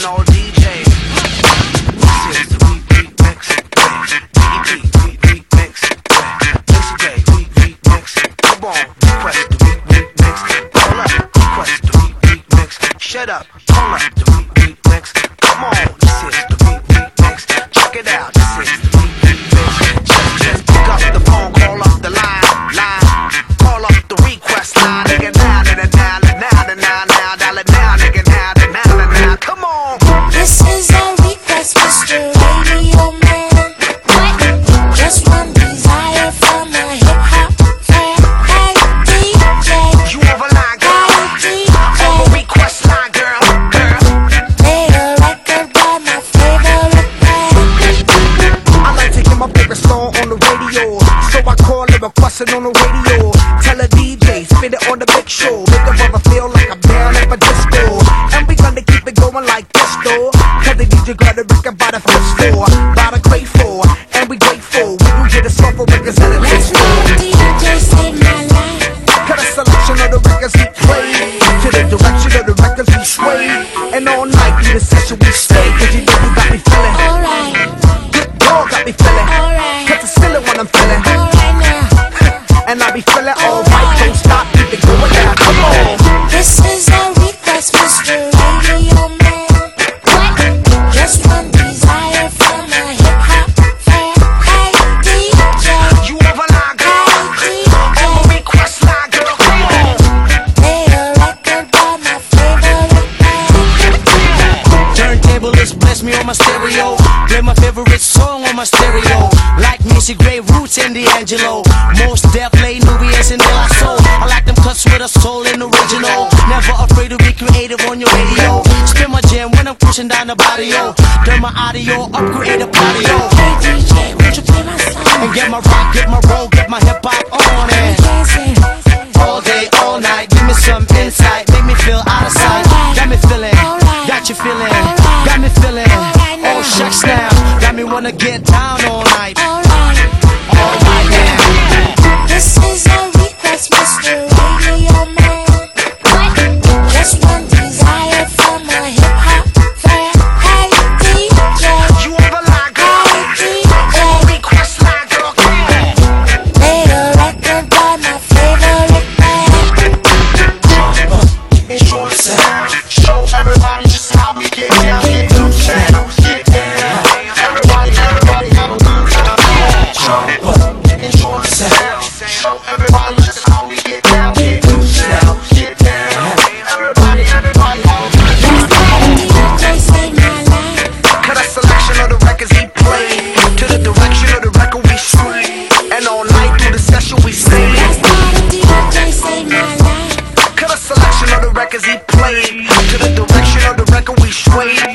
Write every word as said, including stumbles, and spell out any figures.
on all D Js. This is the remix. Beat, beat, beat, remix. Lazy J, remix. Come on, request the remix. Call up, request the remix. Shut up, call up the remix. Come on, this is the remix. Check it out, this is the remix. Just, just pick up the phone, call up the line, line. Call up the request line, nigga. Now, now, now, now, now, now, now, dial it now, nigga. Now, now, now, now. Come on. This is a request, Mister Radio Man. Just one desire from a hip hop fan. Hey D J, You over line, girl. hey D J, Over request line, girl, girl. play a record by my favorite band. I like to hear my favorite song on the radio, so I call it request it on the radio. Tell a D J, spin it on the big show, make a brother feel like I'm down at my disco. And we gonna keep it going like this though, cause the D J got a record by the fistful, by the grateful, and we grateful. We can get a song for records that it Let's takes go, for. D J, save my life. Cut a selection of the records he played, to the direction of the records we swayed. And all night through the session we stayed, cause you know you got me feeling. Alright, Good dog got me feeling, alright, cause it's feeling when I'm feeling. alright now. And I be feeling alright, don't stop, keep it going now, come on. This is a request, Mister Radio Man. Just one desire from a hip hop fan. Hey D J, You over line, girl. hey D J, Over request line, girl. Come on. play a record by my favorite band. Turntable is bless me on my stereo. Play my favorite song on my stereo. Like Missy Gray, Roots, and D'Angelo. Most Def, Lay, Nubians, and De La Soul. I like them cuts with a soul and original. Never afraid to be creative on your radio. Spin my jam when I'm pushing down the barrio. Turn my audio, upgrade the patio. Hey D J, won't you play my song? And get my rock, get my roll, get my hip hop on it. Dancing, All day, all night, give me some insight, make me feel out of sight. Got me feeling, got you feeling, got me feeling. Oh shucks now, got me wanna get down all night, alright. all right now. This is a request, Mister Radio Man. Just one desire from a hip hop fan. Hey D J, You over line, girl. hey D Over J, request line, girl. Come on. play a record by my favorite band. Enjoy the sound. Show everybody just how we get down. Get loose, get loose, get down. Everybody, everybody, have a good time. Jump up, enjoy the sound. Show everybody just how we get down. Get loose, get loose, get down. Everybody, everybody, have a good time. D J, save my life. Cut a selection of the records he played, to the direction of the record we swayed. And all night through the session we stayed. D J, save my life. Cut a selection of the records he played, to the direction of the record we swayed.